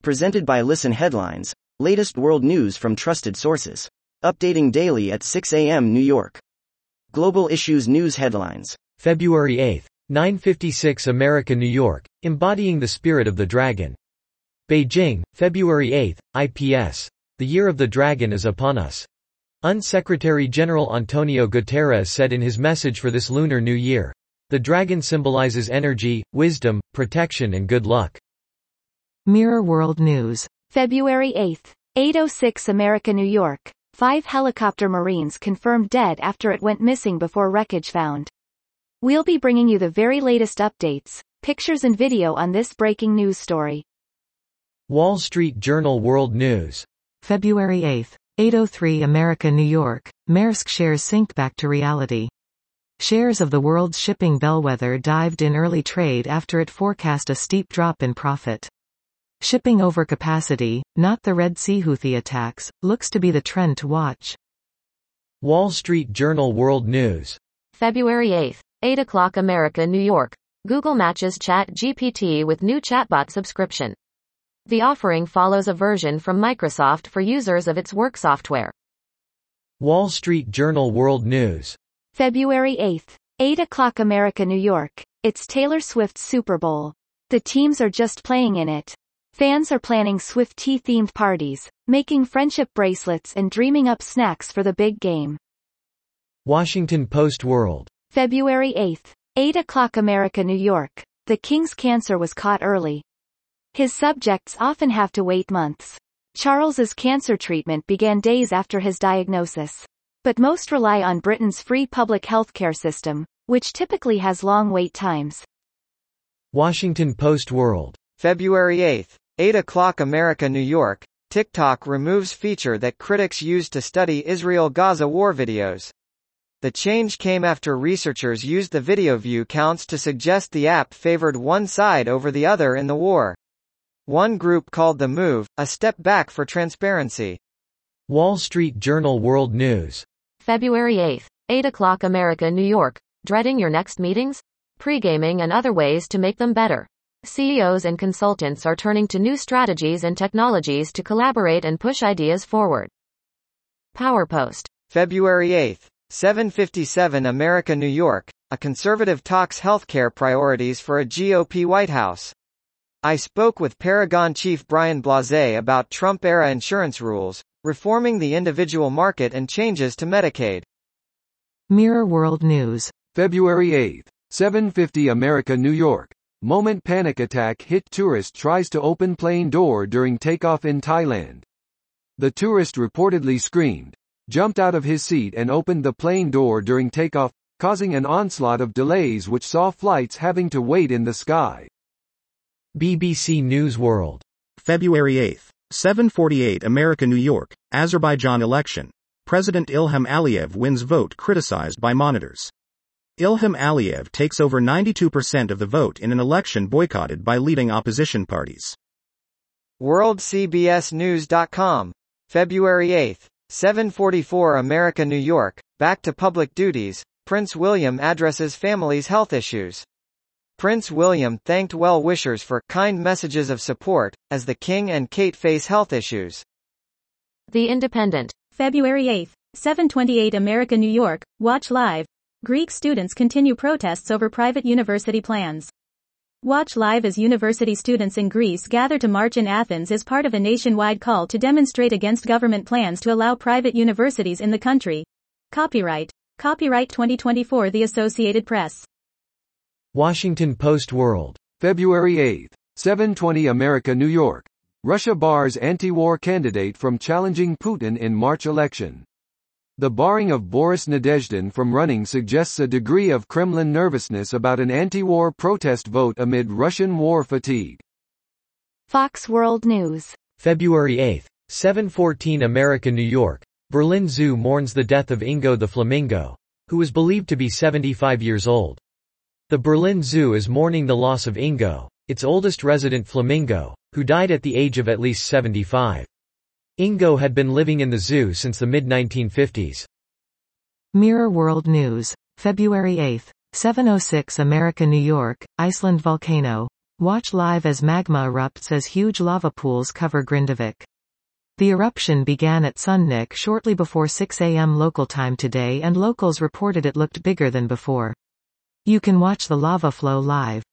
Presented by Listen Headlines, latest world news from trusted sources. Updating daily at 6 a.m. New York. Global Issues News Headlines. February 8, 9:56 America, New York, embodying the spirit of the dragon. Beijing, February 8, IPS. The year of the dragon is upon us. UN Secretary General Antonio Guterres said in his message for this Lunar New Year. The dragon symbolizes energy, wisdom, protection and good luck. Mirror World News. February 8, 8:06 America, New York. 5 helicopter Marines confirmed dead after it went missing before wreckage found. We'll be bringing you the very latest updates, pictures and video on this breaking news story. Wall Street Journal World News. February 8, 8:03 America, New York. Maersk shares sink back to reality. Shares of the world's shipping bellwether dived in early trade after it forecast a steep drop in profit. Shipping overcapacity, not the Red Sea Houthi attacks, looks to be the trend to watch. Wall Street Journal World News. February 8, 8 o'clock America, New York. Google matches ChatGPT with new chatbot subscription. The offering follows a version from Microsoft for users of its work software. Wall Street Journal World News. February 8, 8 o'clock America, New York. It's Taylor Swift's Super Bowl. The teams are just playing in it. Fans are planning Swiftie-themed parties, making friendship bracelets and dreaming up snacks for the big game. Washington Post World. February 8, 8 o'clock America, New York. The king's cancer was caught early. His subjects often have to wait months. Charles's cancer treatment began days after his diagnosis. But most rely on Britain's free public healthcare system, which typically has long wait times. Washington Post World. February 8, 8 o'clock America, New York. TikTok removes feature that critics used to study Israel-Gaza war videos. The change came after researchers used the video view counts to suggest the app favored one side over the other in the war. One group called the move a step back for transparency. Wall Street Journal World News. February 8, 8 o'clock America, New York. Dreading your next meetings? Pre-gaming and other ways to make them better. CEOs and consultants are turning to new strategies and technologies to collaborate and push ideas forward. PowerPost. February 8, 7:57 America, New York. A conservative talks healthcare priorities for a GOP White House. I spoke with Paragon chief Brian Blasé about Trump-era insurance rules, reforming the individual market and changes to Medicaid. Mirror World News. February 8, 7:50 America, New York. Moment panic attack hit tourist tries to open plane door during takeoff in Thailand. The tourist reportedly screamed, jumped out of his seat and opened the plane door during takeoff, causing an onslaught of delays which saw flights having to wait in the sky. BBC News World. February 8, 7:48 America, New York. Azerbaijan election. President Ilham Aliyev wins vote criticized by monitors. Ilham Aliyev takes over 92% of the vote in an election boycotted by leading opposition parties. WorldCBSNews.com. February 8, 7:44 America, New York. Back to public duties. Prince William addresses family's health issues. Prince William thanked well-wishers for kind messages of support, as the King and Kate face health issues. The Independent. February 8, 7:28 America, New York. Watch live. Greek students continue protests over private university plans. Watch live as university students in Greece gather to march in Athens as part of a nationwide call to demonstrate against government plans to allow private universities in the country. Copyright 2024 The Associated Press. Washington Post World. February 8, 7:20 America, New York. Russia bars anti-war candidate from challenging Putin in March election. The barring of Boris Nadezhdin from running suggests a degree of Kremlin nervousness about an anti-war protest vote amid Russian war fatigue. Fox World News. February 8, 7:14 America, New York. Berlin Zoo mourns the death of Ingo the flamingo, who was believed to be 75 years old. The Berlin Zoo is mourning the loss of Ingo, its oldest resident flamingo, who died at the age of at least 75. Ingo had been living in the zoo since the mid-1950s. Mirror World News. February 8, 7:06 America, New York. Iceland volcano. Watch live as magma erupts as huge lava pools cover Grindavik. The eruption began at Sunnik shortly before 6 a.m. local time today, and locals reported it looked bigger than before. You can watch the lava flow live.